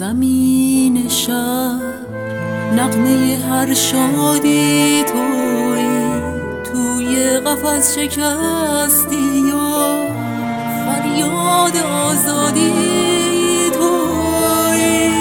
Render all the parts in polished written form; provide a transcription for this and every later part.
سرزمین شهر نغمه هر شادی تویی، توی قفس شکستی و فریاد آزادی تویی.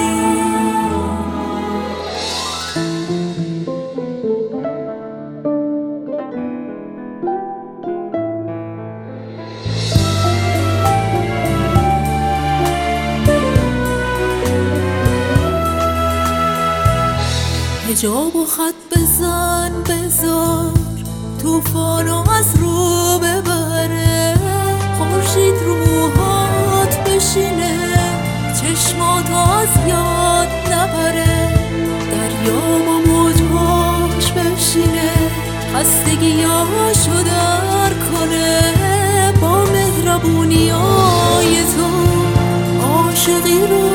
حجاب و خط بزن بذار طوفانو از رو ببره، خورشید رو موهات بشینه چشماتو از یاد نبره، دریا با موجهاش بشینه خستگیاشو در کنه، با مهربونیای تو عاشقی رو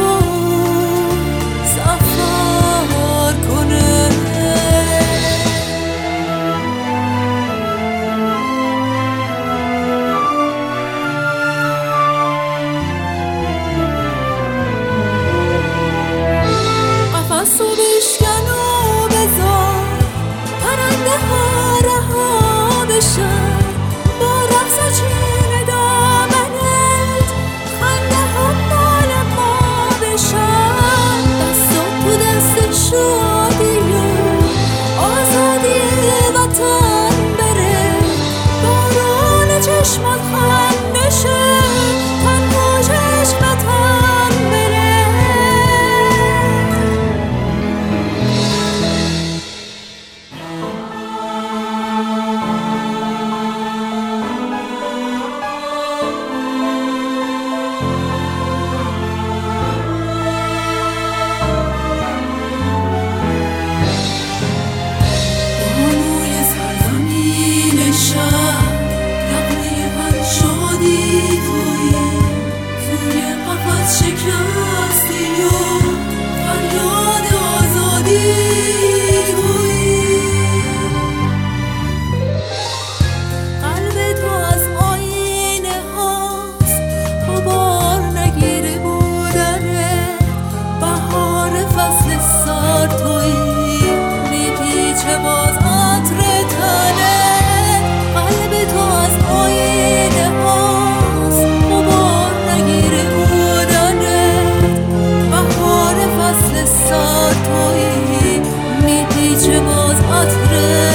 سفر کنه. قفس رو بشکن و بذار پرنده ها رها بشن، با رقص و چین دامنت خنده ها مال ما بشن، دستات تو دست شادی و آزادی وطن بره، بارون چشمات خنده شه تن پوشش وطن بره. شکستی و فریاد آزادی تویی، قلب تو از آینه هاست غبار نگیره بودنه، بهار فصل سر تویی میپیچه باز عطر تنه، قلب تو از آینه هاست غبار نگیره فصل سر تویی میپیچه باز عطر